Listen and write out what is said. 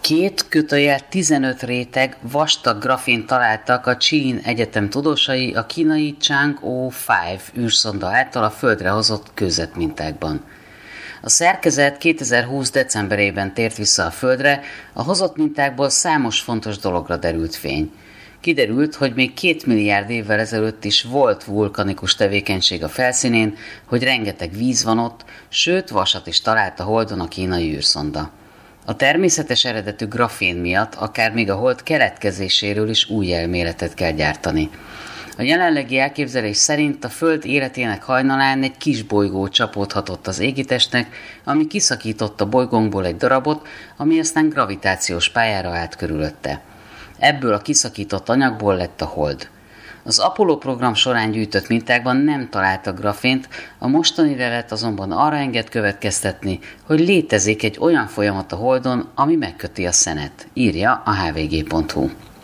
2-15 réteg vastag grafént találtak a Chin Egyetem tudósai a kínai Chang'e-5 űrszonda által a Földre hozott kőzetmintákban. A szerkezet 2020. decemberében tért vissza a Földre, a hozott mintákból számos fontos dologra derült fény. Kiderült, hogy még 2 milliárd évvel ezelőtt is volt vulkanikus tevékenység a felszínén, hogy rengeteg víz van ott, sőt vasat is talált a Holdon a kínai űrszonda. A természetes eredetű grafén miatt akár még a Hold keletkezéséről is új elméletet kell gyártani. A jelenlegi elképzelés szerint a Föld életének hajnalán egy kis bolygó csapódhatott az égitestnek, ami kiszakított a bolygónkból egy darabot, ami aztán gravitációs pályára állt körülötte. Ebből a kiszakított anyagból lett a Hold. Az Apollo program során gyűjtött mintákban nem találtak grafént, a mostani lelet azonban arra enged következtetni, hogy létezik egy olyan folyamat a Holdon, ami megköti a szenet, írja a hvg.hu.